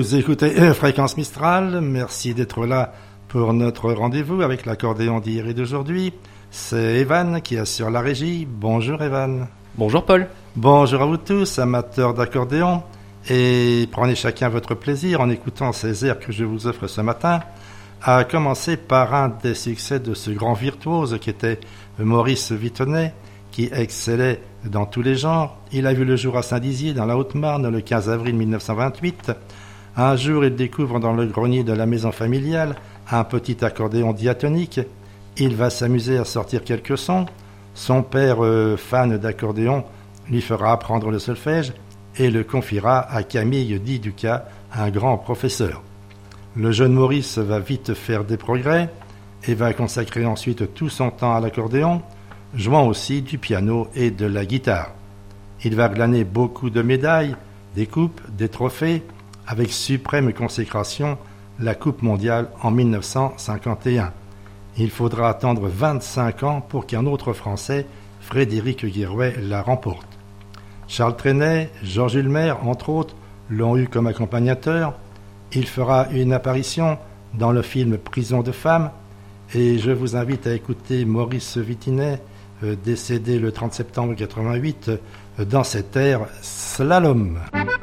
Vous écoutez Fréquence Mistral, merci d'être là pour notre rendez-vous avec l'accordéon d'hier et d'aujourd'hui. C'est Evan qui assure la régie. Bonjour Evan. Bonjour Paul. Bonjour à vous tous, amateurs d'accordéon, et prenez chacun votre plaisir en écoutant ces airs que je vous offre ce matin, à commencer par un des succès de ce grand virtuose qui était Maurice Vitonnet, qui excellait dans tous les genres. Il a vu le jour à Saint-Dizier, dans la Haute-Marne, le 15 avril 1928. Un jour, il découvre dans le grenier de la maison familiale un petit accordéon diatonique. Il va s'amuser à sortir quelques sons. Son père, fan d'accordéon, lui fera apprendre le solfège et le confiera à Camille Di Duca, un grand professeur. Le jeune Maurice va vite faire des progrès et va consacrer ensuite tout son temps à l'accordéon, jouant aussi du piano et de la guitare. Il va glaner beaucoup de médailles, des coupes, des trophées, avec suprême consécration la Coupe mondiale en 1951. Il faudra attendre 25 ans pour qu'un autre Français, Frédéric Guirouet, la remporte. Charles Trenet, Georges Ulmer, entre autres, l'ont eu comme accompagnateur. Il fera une apparition dans le film Prison de femmes, et je vous invite à écouter Maurice Vitonnet, décédé le 30 septembre 1988, dans cet air Slalom.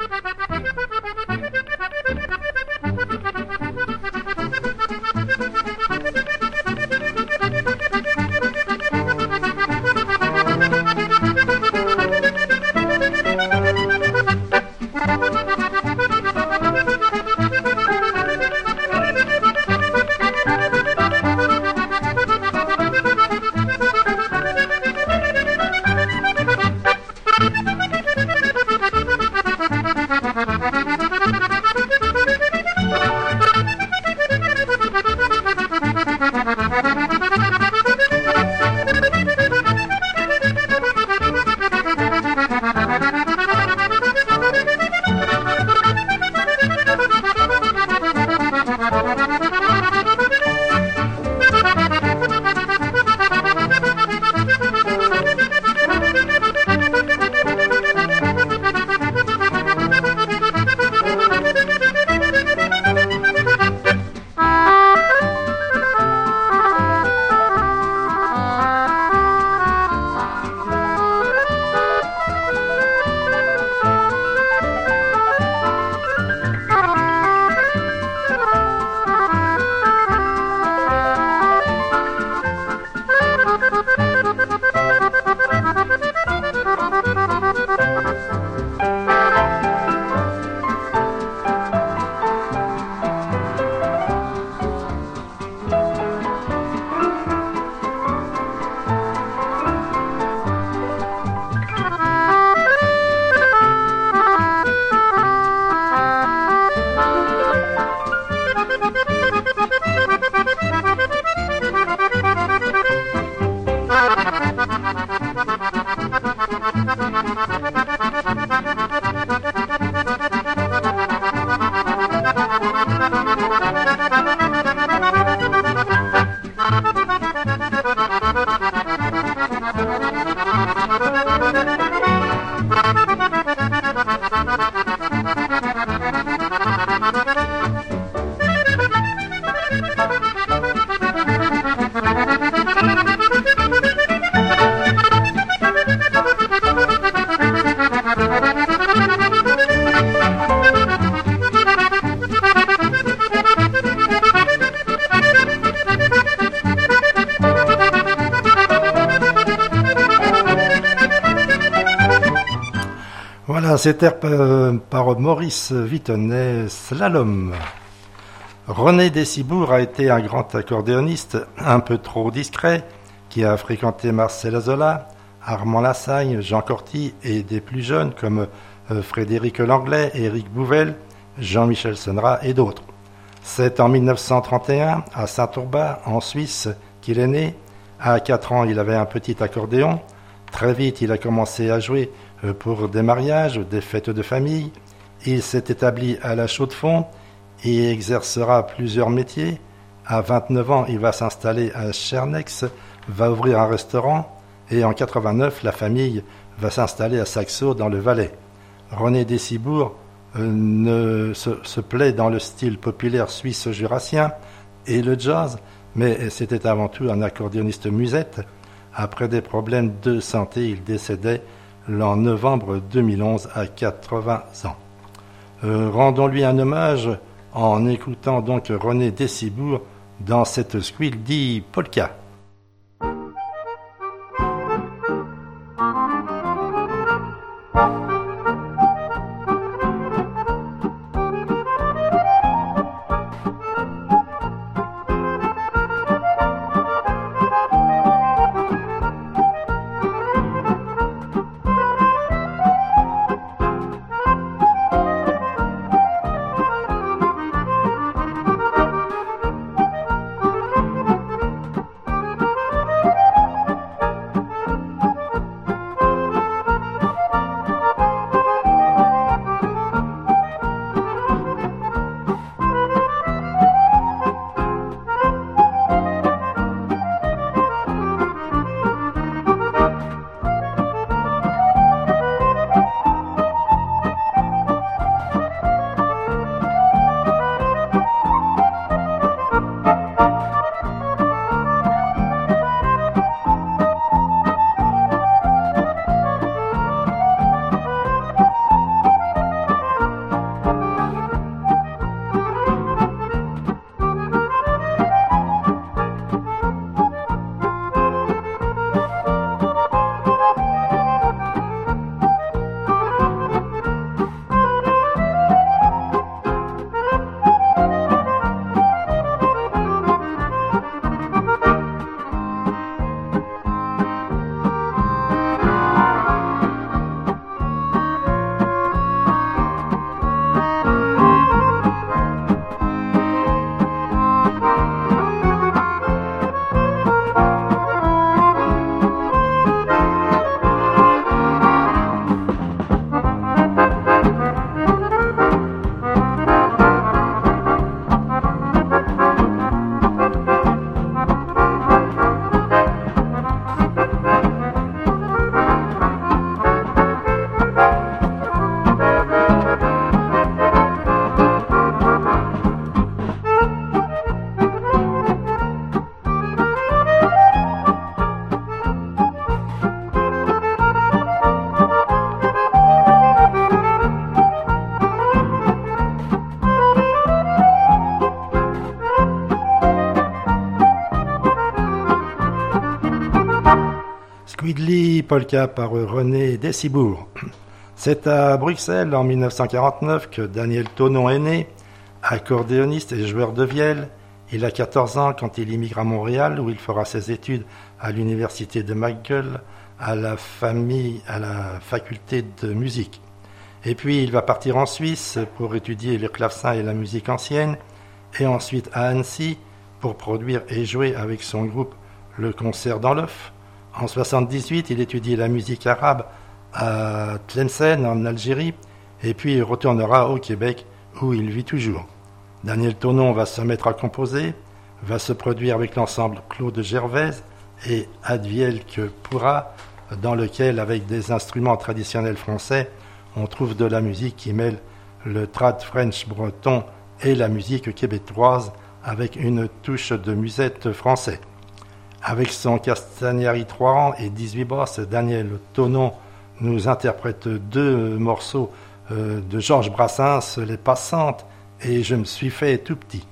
C'était par Maurice Vitonnet, Slalom. René Dessibourg a été un grand accordéoniste, un peu trop discret, qui a fréquenté Marcel Azola, Armand Lassagne, Jean Corty et des plus jeunes comme Frédéric Langlais, Éric Bouvel, Jean-Michel Senra et d'autres. C'est en 1931, à Saint-Urbain, en Suisse, qu'il est né. À 4 ans, il avait un petit accordéon. Très vite, il a commencé à jouer pour des mariages, des fêtes de famille. Il s'est établi à la Chaux-de-Fonds et exercera plusieurs métiers. À 29 ans, il va s'installer à Chernex, va ouvrir un restaurant et en 89, la famille va s'installer à Saxo dans le Valais. René Dessibourg se plaît dans le style populaire suisse jurassien et le jazz, mais c'était avant tout un accordéoniste musette. Après des problèmes de santé, il décédait en novembre 2011 à 80 ans. Rendons-lui un hommage en écoutant donc René Dessibourg dans cette Squildy Polka. Squidly Polka par René Dessibourg. C'est à Bruxelles en 1949 que Daniel Thonon est né, accordéoniste et joueur de vielle. Il a 14 ans quand il immigre à Montréal où il fera ses études à l'université de McGill, à la faculté de musique. Et puis il va partir en Suisse pour étudier le clavecin et la musique ancienne, et ensuite à Annecy pour produire et jouer avec son groupe Le Concert dans l'œuf. En 1978, il étudie la musique arabe à Tlemcen en Algérie, et puis il retournera au Québec où il vit toujours. Daniel Thonon va se mettre à composer, va se produire avec l'ensemble Claude Gervaise et Adviel que pourra, dans lequel, avec des instruments traditionnels français, on trouve de la musique qui mêle le trad French breton et la musique québécoise avec une touche de musette français. Avec son Castagnari 3 rangs et 18 basses, Daniel Thonon nous interprète deux morceaux de Georges Brassens, Les Passantes et Je me suis fait tout petit.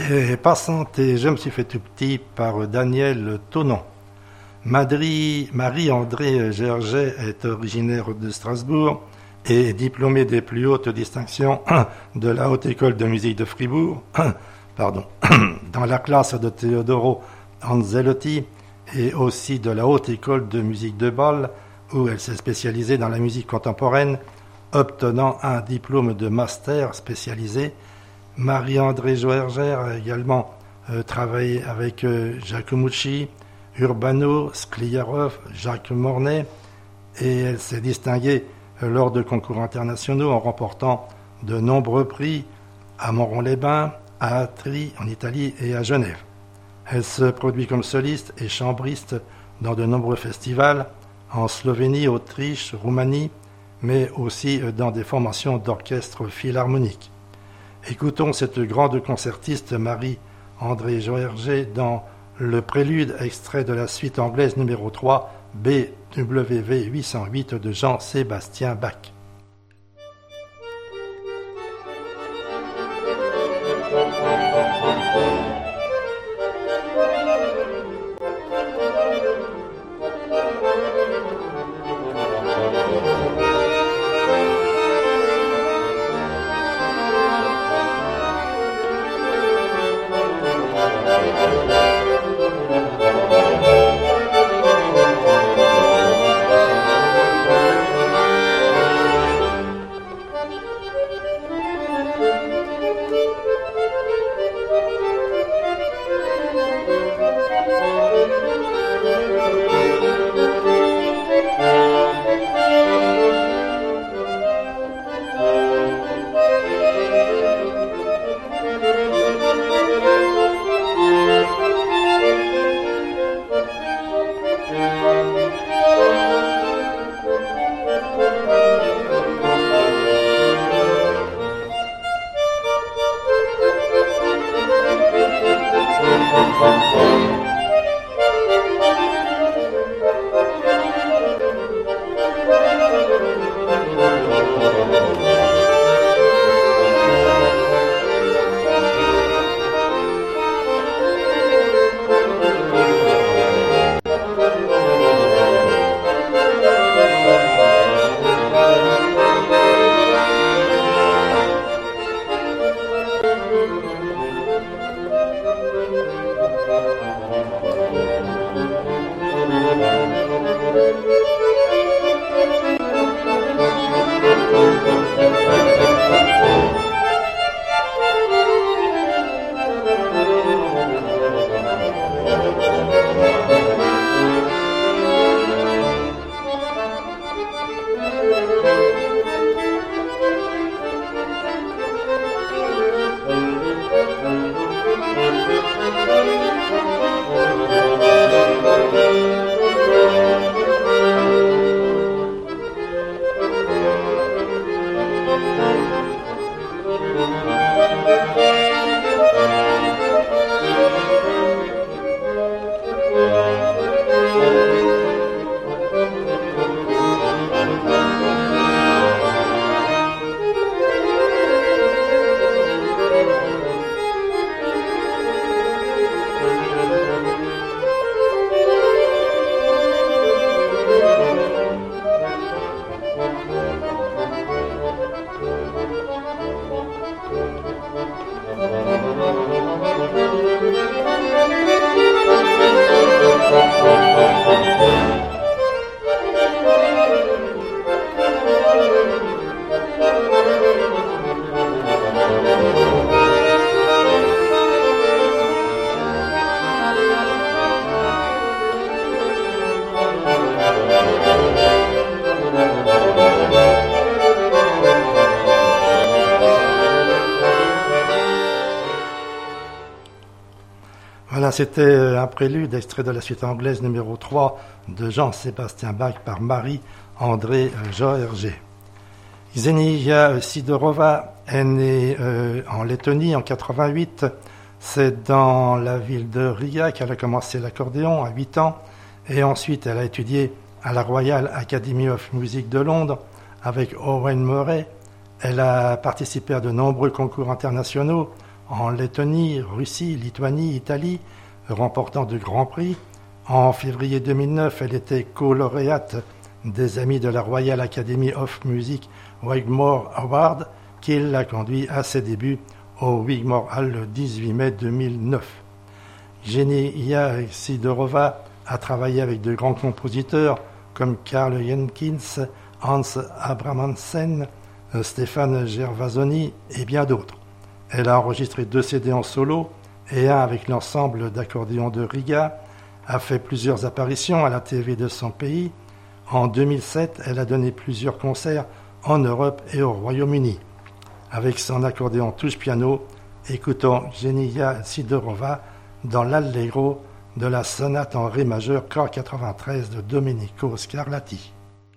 Et Passante et Je me suis fait tout petit par Daniel Tonon. Marie-André Gerget est originaire de Strasbourg et diplômée des plus hautes distinctions de la Haute École de musique de Fribourg, dans la classe de Teodoro Angelotti et aussi de la Haute École de musique de Bâle, où elle s'est spécialisée dans la musique contemporaine, obtenant un diplôme de master spécialisé. Marie-André Joerger a également travaillé avec Giacomucci, Urbano, Skliarov, Jacques Mornet, et elle s'est distinguée lors de concours internationaux en remportant de nombreux prix à Moron-les-Bains, à Atri en Italie et à Genève. Elle se produit comme soliste et chambriste dans de nombreux festivals en Slovénie, Autriche, Roumanie, mais aussi dans des formations d'orchestre philharmonique. Écoutons cette grande concertiste Marie-André Joerger dans le prélude extrait de la suite anglaise numéro 3 BWV 808 de Jean-Sébastien Bach. Voilà, c'était un prélude extrait de la suite anglaise numéro 3 de Jean-Sébastien Bach par Marie-André Joerger. Xenia Sidorova est née en Lettonie en 88. C'est dans la ville de Riga qu'elle a commencé l'accordéon à 8 ans et ensuite elle a étudié à la Royal Academy of Music de Londres avec Owen Murray. Elle a participé à de nombreux concours internationaux en Lettonie, Russie, Lituanie, Italie, remportant de grands prix. En février 2009, elle était co-lauréate des Amis de la Royal Academy of Music Wigmore Award, qui l'a conduit à ses débuts au Wigmore Hall le 18 mai 2009. Zhenya Sidorova a travaillé avec de grands compositeurs comme Karl Jenkins, Hans Abrahamsen, Stéphane Gervasoni et bien d'autres. Elle a enregistré 2 CD en solo et un avec l'ensemble d'accordéons de Riga, a fait plusieurs apparitions à la TV de son pays. En 2007, elle a donné plusieurs concerts en Europe et au Royaume-Uni. Avec son accordéon touche-piano, écoutons Zhenya Sidorova dans l'Allegro de la sonate en Ré majeur Cor 93 de Domenico Scarlatti.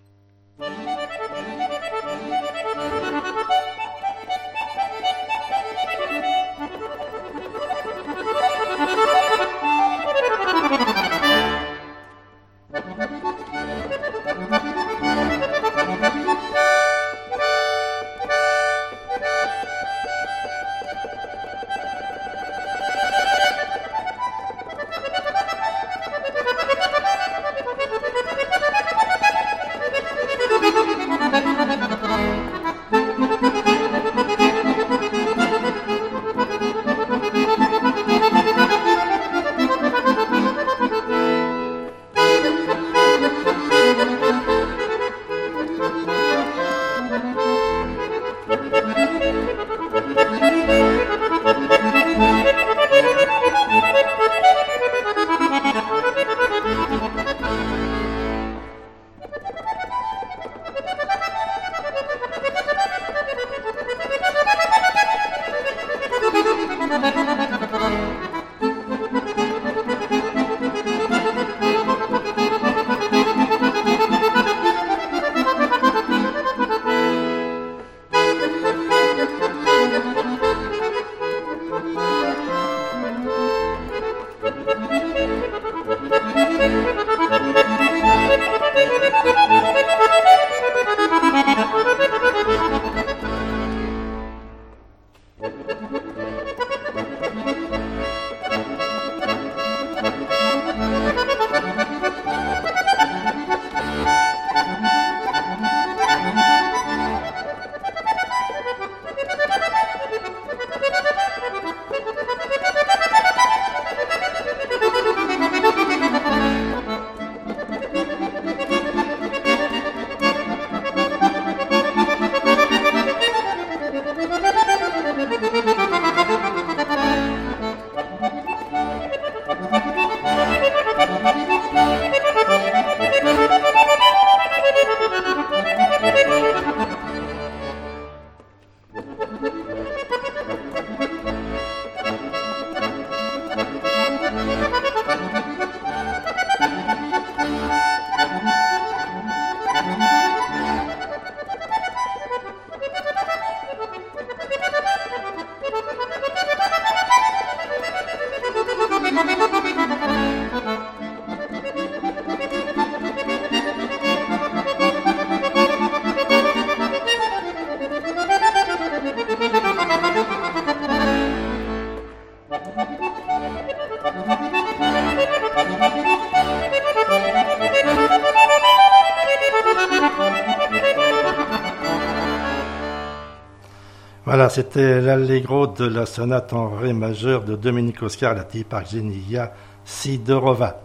Voilà, c'était l'allegro de la sonate en Ré majeur de Domenico Scarlatti par Zhenya Sidorova.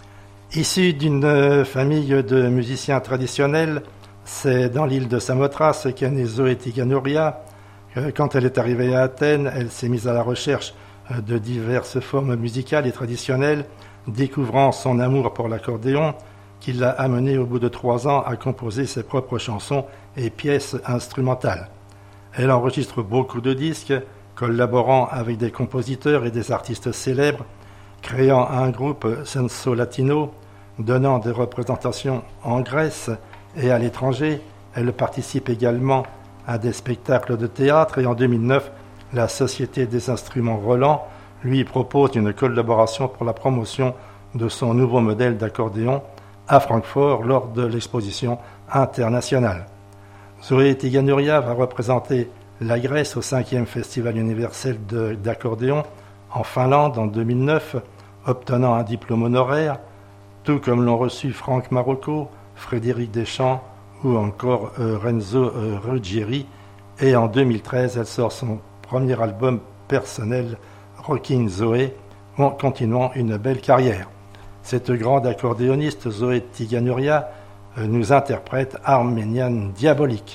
Issu d'une famille de musiciens traditionnels, c'est dans l'île de Samothrace qu'est née Zoé Tiganoria. Quand elle est arrivée à Athènes, elle s'est mise à la recherche de diverses formes musicales et traditionnelles, découvrant son amour pour l'accordéon, qui l'a amenée au bout de 3 ans à composer ses propres chansons et pièces instrumentales. Elle enregistre beaucoup de disques, collaborant avec des compositeurs et des artistes célèbres, créant un groupe Senso Latino, donnant des représentations en Grèce et à l'étranger. Elle participe également à des spectacles de théâtre et en 2009, la Société des instruments Roland lui propose une collaboration pour la promotion de son nouveau modèle d'accordéon à Francfort lors de l'exposition internationale. Zoé Tiganoria va représenter la Grèce au 5e Festival universel d'accordéon en Finlande en 2009, obtenant un diplôme honoraire, tout comme l'ont reçu Franck Marocco, Frédéric Deschamps ou encore Renzo Ruggieri. Et en 2013, elle sort son premier album personnel, Rocking Zoé, en continuant une belle carrière. Cette grande accordéoniste, Zoé Tiganoria, nous interprète Arménian Diabolique.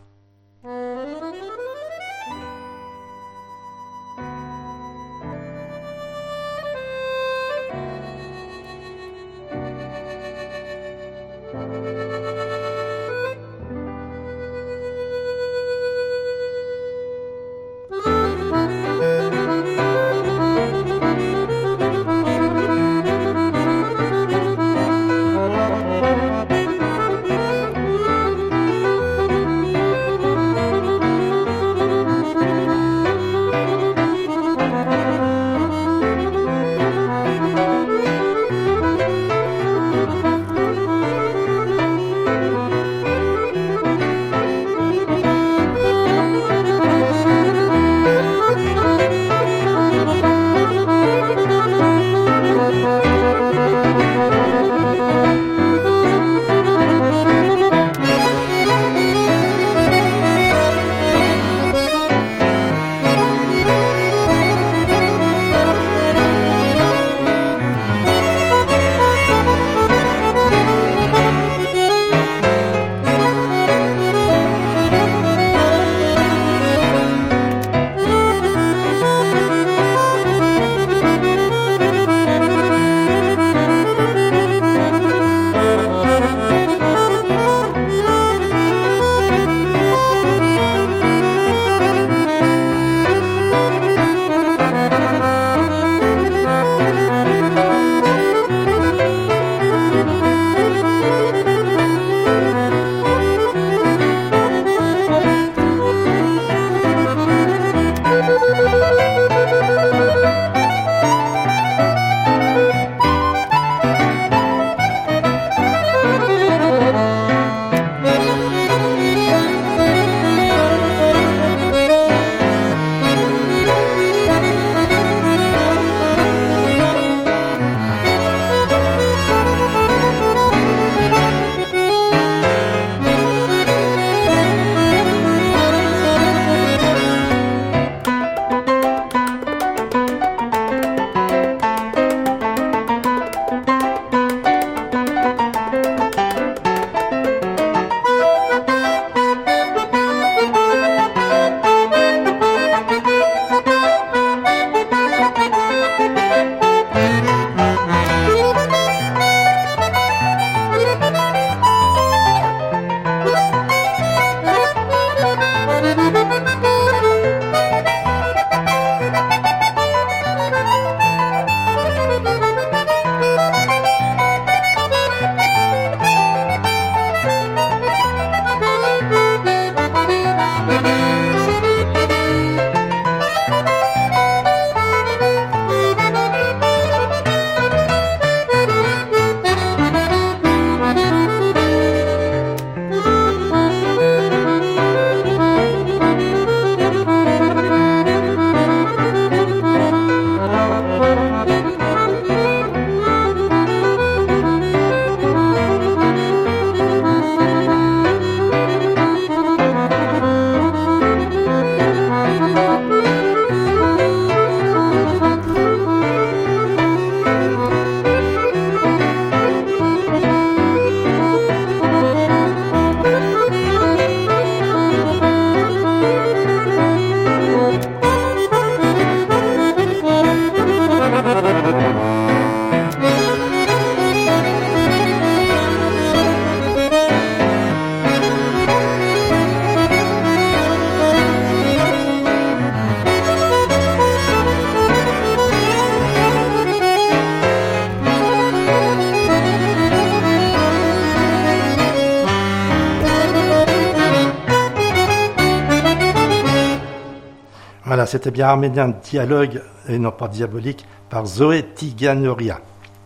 Voilà, c'était bien Arménien Dialogue, et non pas Diabolique, par Zoé Tiganoria.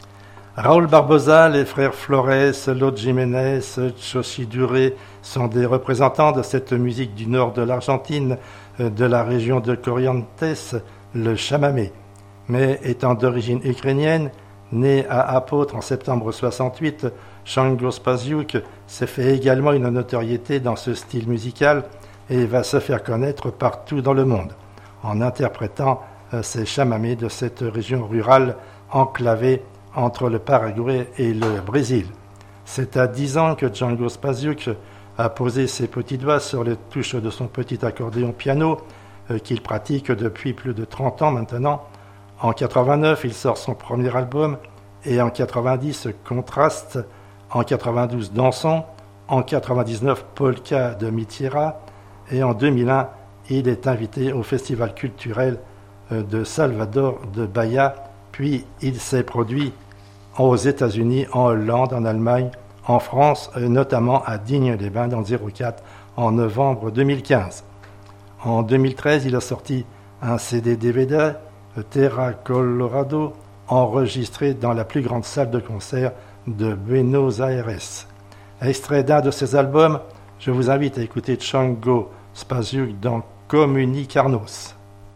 Raúl Barbosa, les frères Flores, Lod Jiménez, Chochi Duré sont des représentants de cette musique du nord de l'Argentine, de la région de Corrientes, le chamamé. Mais étant d'origine ukrainienne, né à Apôtre en septembre 68, Shango Spasiuk s'est fait également une notoriété dans ce style musical et va se faire connaître partout dans le monde, en interprétant ces chamamés de cette région rurale enclavée entre le Paraguay et le Brésil. C'est à 10 ans que Django Spasiuk a posé ses petits doigts sur les touches de son petit accordéon piano qu'il pratique depuis plus de 30 ans maintenant. En 89, il sort son premier album et en 90, Contraste, en 92, Dansons, en 99, Polka de Mitiera et en 2001, il est invité au festival culturel de Salvador de Bahia, puis il s'est produit aux États-Unis, en Hollande, en Allemagne, en France, notamment à Digne-les-Bains dans 04 en novembre 2015. En 2013, il a sorti un CD-DVD, Terra Colorado, enregistré dans la plus grande salle de concert de Buenos Aires. Extrait d'un de ses albums, je vous invite à écouter Django Spasiuk dans Comunicarnos.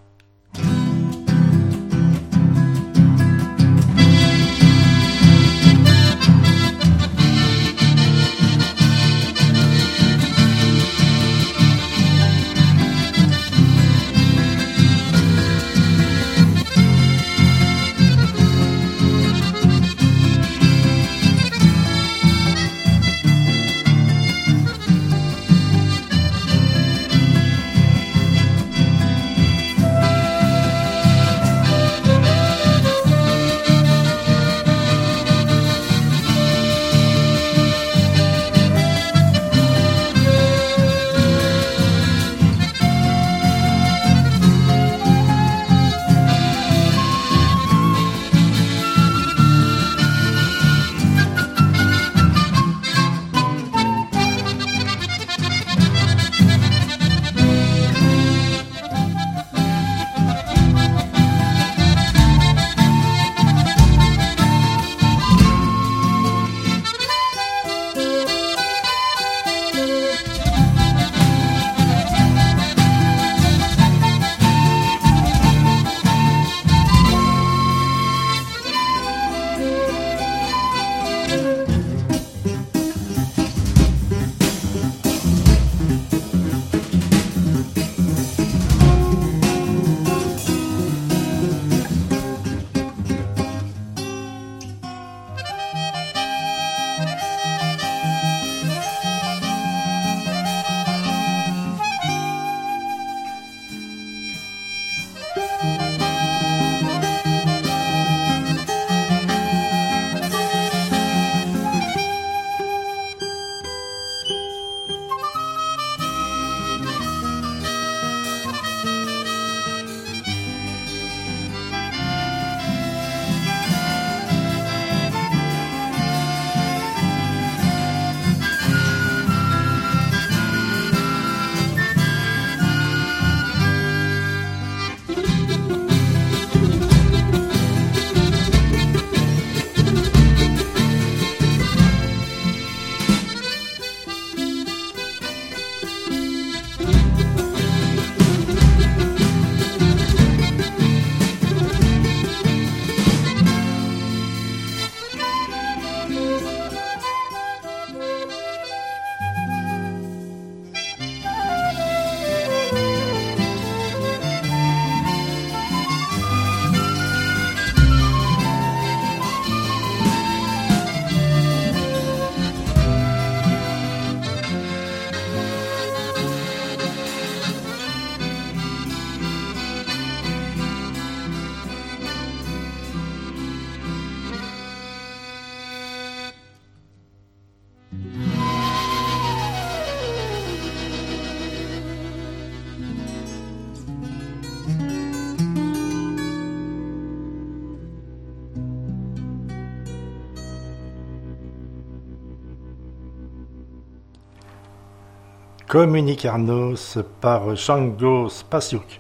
Comunicarnos par Django Spasiuk.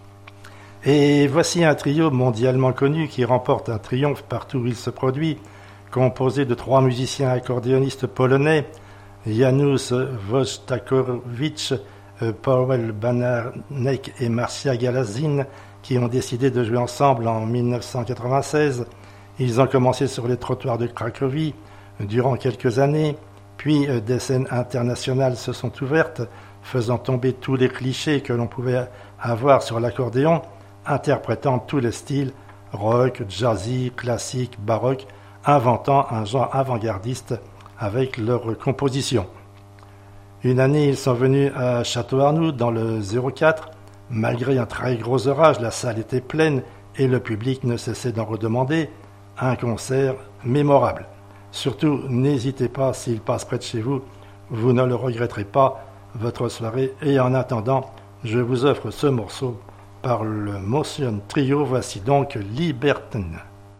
Et voici un trio mondialement connu qui remporte un triomphe partout où il se produit, composé de 3 musiciens accordéonistes polonais, Janusz Wojtakowicz, Powell Bananek et Marcia Galazin, qui ont décidé de jouer ensemble en 1996. Ils ont commencé sur les trottoirs de Cracovie durant quelques années, puis des scènes internationales se sont ouvertes, faisant tomber tous les clichés que l'on pouvait avoir sur l'accordéon, interprétant tous les styles, rock, jazzy, classique, baroque, inventant un genre avant-gardiste avec leurs compositions. Une année, ils sont venus à Château-Arnoux dans le 04. Malgré un très gros orage, la salle était pleine et le public ne cessait d'en redemander. Un concert mémorable. Surtout, n'hésitez pas, s'il passe près de chez vous, vous ne le regretterez pas, votre soirée. Et en attendant, je vous offre ce morceau par le Motion Trio. Voici donc Libertine.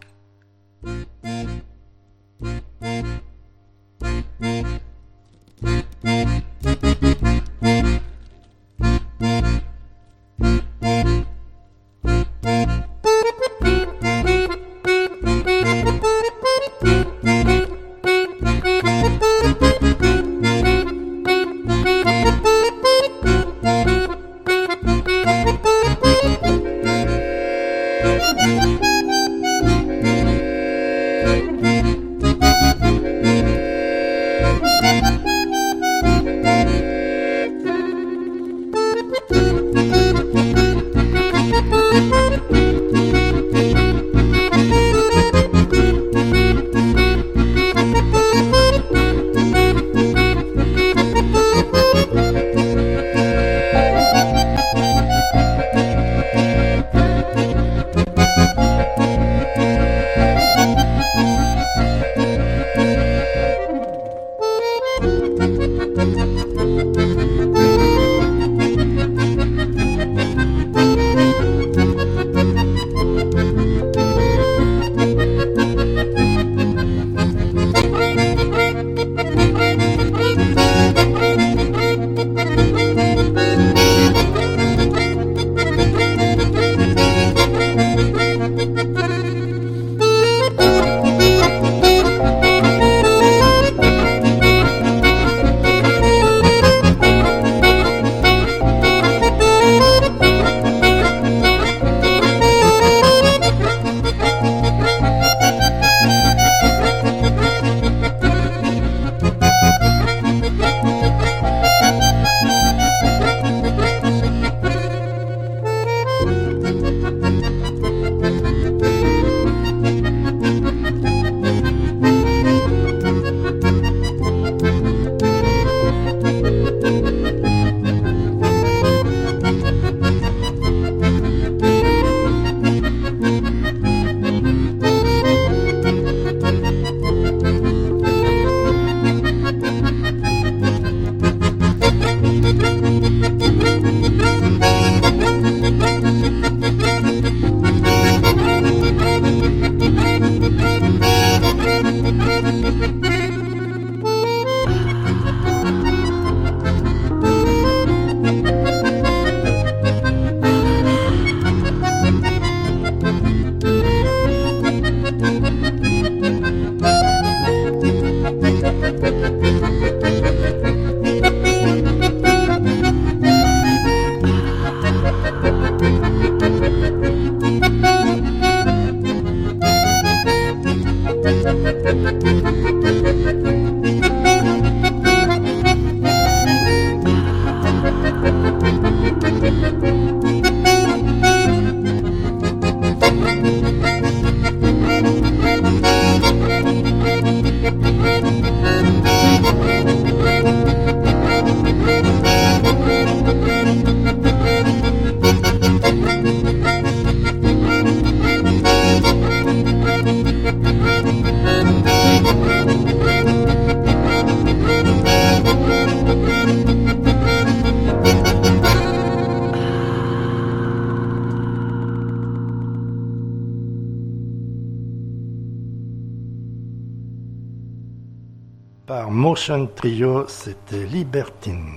Par Motion Trio, c'était Libertine.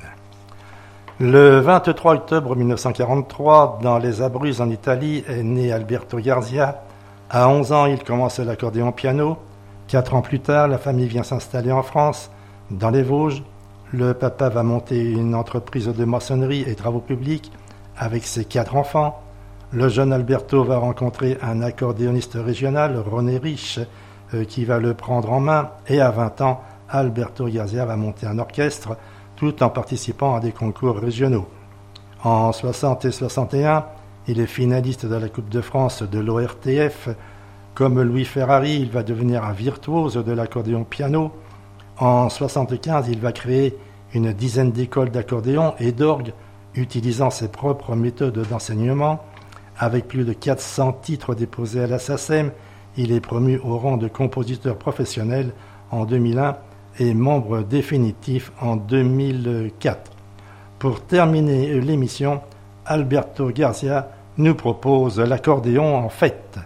Le 23 octobre 1943, dans les Abruzzes en Italie, est né Alberto Garzia. À 11 ans, il commence l'accordéon piano. 4 ans plus tard, la famille vient s'installer en France, dans les Vosges. Le papa va monter une entreprise de maçonnerie et travaux publics avec ses 4 enfants. Le jeune Alberto va rencontrer un accordéoniste régional, René Riche, qui va le prendre en main. Et à 20 ans, Alberto Garzia va monter un orchestre tout en participant à des concours régionaux. En 60 et 61, il est finaliste de la Coupe de France de l'ORTF. Comme Louis Ferrari, il va devenir un virtuose de l'accordéon piano. En 75, il va créer une dizaine d'écoles d'accordéon et d'orgue, utilisant ses propres méthodes d'enseignement. Avec plus de 400 titres déposés à la SACEM, il est promu au rang de compositeur professionnel en 2001 et membre définitif en 2004. Pour terminer l'émission, Alberto Garzia nous propose l'accordéon en fête.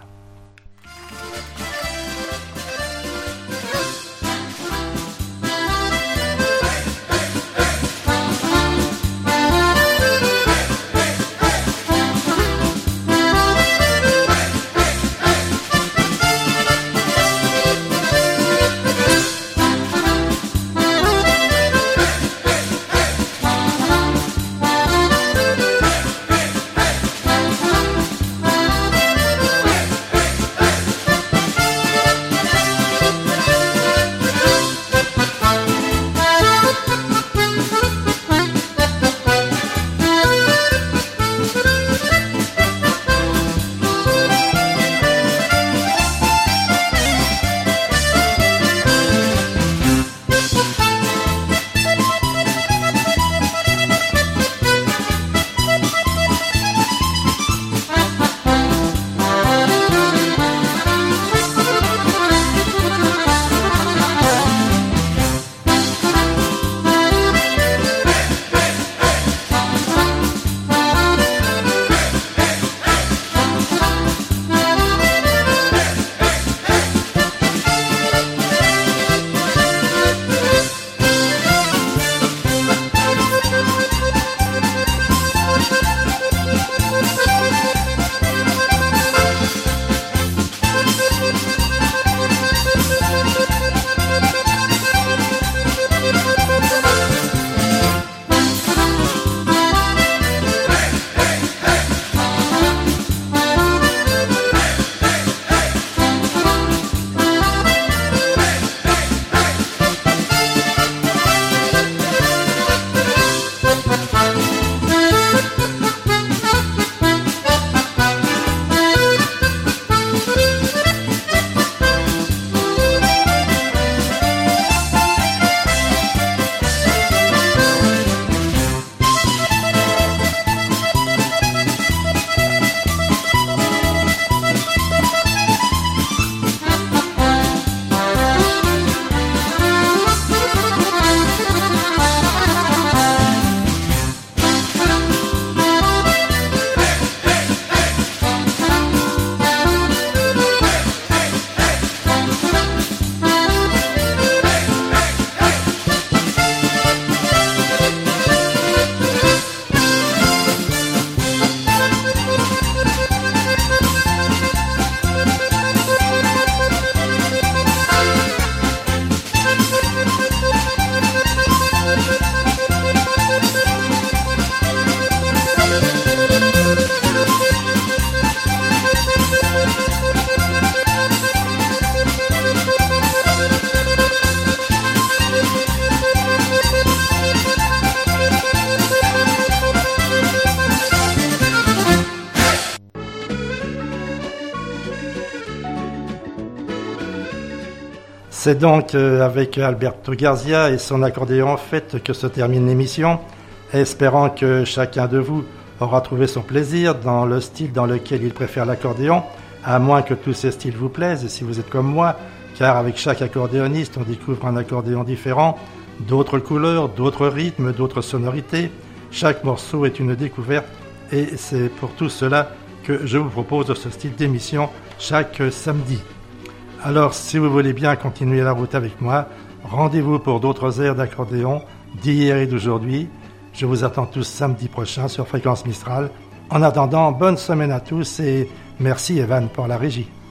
C'est donc avec Alberto Garzia et son accordéon en fête que se termine l'émission, espérant que chacun de vous aura trouvé son plaisir dans le style dans lequel il préfère l'accordéon, à moins que tous ces styles vous plaisent, si vous êtes comme moi, car avec chaque accordéoniste, on découvre un accordéon différent, d'autres couleurs, d'autres rythmes, d'autres sonorités. Chaque morceau est une découverte et c'est pour tout cela que je vous propose ce style d'émission chaque samedi. Alors, si vous voulez bien continuer la route avec moi, rendez-vous pour d'autres airs d'accordéon d'hier et d'aujourd'hui. Je vous attends tous samedi prochain sur Fréquence Mistral. En attendant, bonne semaine à tous et merci Evan pour la régie.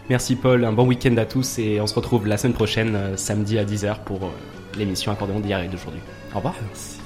Merci Paul, un bon week-end à tous et on se retrouve la semaine prochaine, samedi à 10h pour l'émission Accordéon d'hier et d'aujourd'hui. Au revoir. Merci.